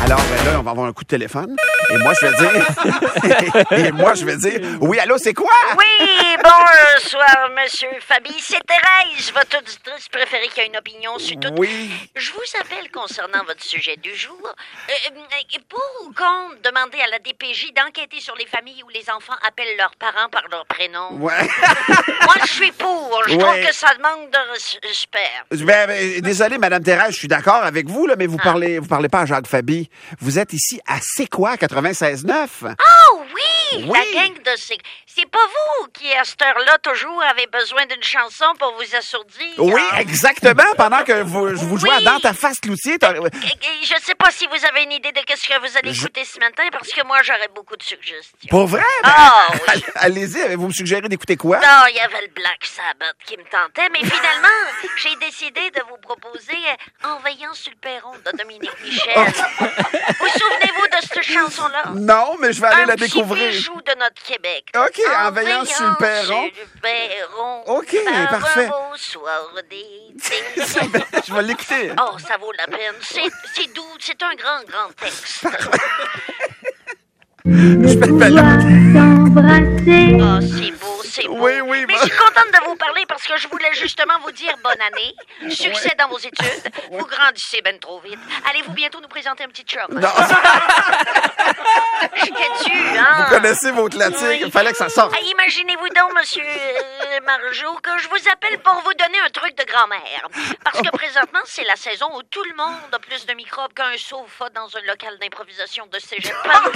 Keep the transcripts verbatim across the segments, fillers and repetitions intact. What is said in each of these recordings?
Alors, ben là, on va avoir un coup de téléphone. Et moi, je vais dire... et moi, je vais dire... Oui, allô, c'est quoi? Oui, bonsoir, monsieur Fabi. C'est Thérèse, votre auditrice préférée qui a une opinion sur tout. Oui. Je vous appelle concernant votre sujet du jour. Euh, euh, pour ou contre demander à la D P J d'enquêter sur les familles où les enfants appellent leurs parents par leur prénom? Ouais. Moi, je suis pour. Je Ouais. trouve que ça manque de respect. Ben, ben, désolé, Madame Thérèse, je suis d'accord avec vous, là, mais vous Ah. parlez, vous parlez pas à Jacques Fabi. Vous êtes ici à C'est quoi, quatre-vingt-seize neuf? Oh oui, Oui. la gang de c'est c'est pas vous qui à cette heure-là toujours avez besoin d'une chanson pour vous assourdir. Oui, hein? exactement. Pendant que vous, vous jouez Oui. à Dans ta face, Cloutier. t'as- Et- et Je sais pas si vous avez une idée de qu'est-ce que vous allez Je- écouter ce matin, parce que moi, j'aurais beaucoup de suggestions. Pour vrai? Ben, Ah, oui. allez-y, vous me suggérez d'écouter quoi? Non, il y avait le Black Sabbath qui me tentait, mais finalement, j'ai décidé de vous proposer euh, En veillant sur le perron de Dominique Michel. Vous souvenez-vous de cette chanson-là? Non, mais je vais aller Un la petit découvrir. bijou de notre Québec. OK, En veillant sur le perron. sur le perron. OK, par parfait. un beau soir d'été. Je vais l'écouter. Oh, ça vaut la peine. C'est c'est doux, c'est un grand, grand texte. Je fais le ballon. Oh, c'est beau, c'est beau. Oui, oui, Mais bah- je suis contente de vous parler parce que je voulais justement vous dire bonne année, succès dans vos études. Vous grandissez ben trop vite. Allez-vous bientôt nous présenter un petit chum? Non, J'étais dû, hein? vous connaissez votre classique. Oui. Il fallait que ça sorte. Ah, imaginez-vous donc, monsieur euh, Margeau, que je vous appelle pour vous donner un truc de grand-mère. Parce que présentement, c'est la saison où tout le monde a plus de microbes qu'un sofa dans un local d'improvisation de cégep.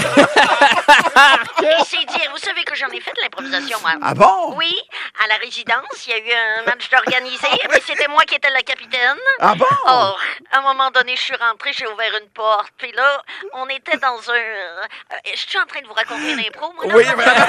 Et c'est dire, vous savez que j'en ai fait de l'improvisation, moi. Ah bon? Oui, à la résidence, il y a eu un match d'organisé, mais c'était moi qui étais la capitaine. Ah bon? Or, à un moment donné, je suis rentrée, j'ai ouvert une porte, puis là, on était dans un... euh, je suis en train de vous raconter une impro, moi, là? Oui, vraiment.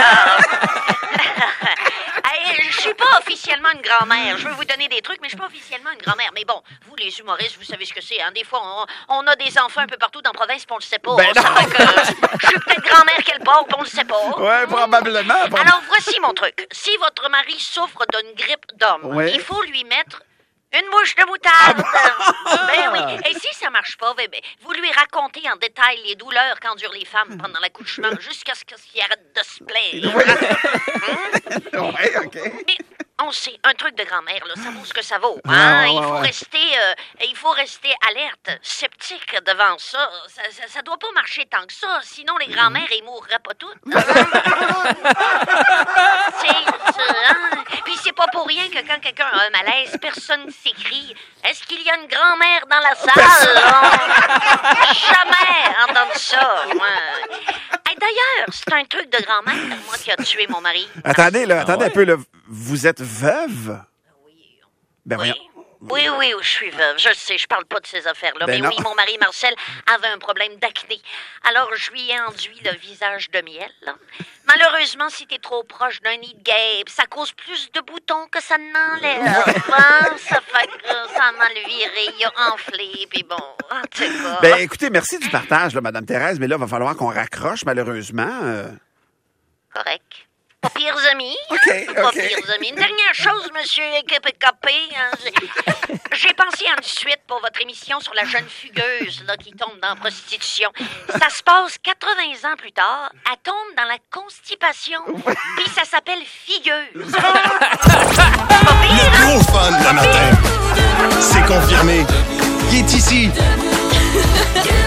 Hey, je suis pas officiellement une grand-mère. Je veux vous donner des trucs, mais je suis pas officiellement une grand-mère. Mais bon, vous, les humoristes, vous savez ce que c'est, hein? Des fois, on, on a des enfants un peu partout dans la province, puis on le sait pas. Ben on non. sait que je suis peut-être grand-mère quelque part, puis on le sait pas. Ouais, probablement. prob- Alors, voici mon truc. Si votre mari souffre d'une grippe d'homme, Oui. il faut lui mettre une mouche de moutarde. Ben oui. Et si ça marche pas, ben, ben, vous lui racontez en détail les douleurs qu'endurent les femmes pendant l'accouchement jusqu'à ce qu'il arrête de se plaindre. Ouais, OK. Mais on sait, un truc de grand-mère, là, ça vaut ce que ça vaut. Ouais, Hein? ouais, il, faut ouais. rester, euh, il faut rester alerte, sceptique devant ça. Ça, ça. ça doit pas marcher tant que ça, sinon les grand-mères, elles mourraient pas toutes. C'est ça, hein? Puis c'est pas pour rien que quand quelqu'un a un malaise, personne s'écrie « Est-ce qu'il y a une grand-mère dans la salle? » On- Jamais entendu ça. Ouais. Hey, d'ailleurs, c'est un truc de grand-mère, moi, qui a tué mon mari. Attendez, là, attendez un peu, là. Vous êtes veuve? Oui. Ben voyons. Oui, oui, oui, je suis veuve. Je le sais, je parle pas de ces affaires-là. Ben mais non. oui, mon mari Marcel avait un problème d'acné. Alors, je lui ai enduit le visage de miel. Malheureusement, si t'es trop proche d'un nid de guêpe, ça cause plus de boutons que ça n'enlève. Hein? Ça fait que ça a mal viré, il a enflé, puis bon, en tout cas. Ben écoutez, merci du partage, là, Madame Thérèse, mais là, il va falloir qu'on raccroche, malheureusement. euh. Correct. Pas pires amis. OK, Pas OK. pires amis. Une dernière chose, monsieur K P K P. hein, j'ai- J'ai pensé à une suite pour votre émission sur la jeune fugueuse là, qui tombe dans la prostitution. Ça se passe quatre-vingts ans plus tard. Elle tombe dans la constipation. Puis ça s'appelle Figueuse. Pas pire, hein? Gros fun le matin. C'est confirmé. Il est ici.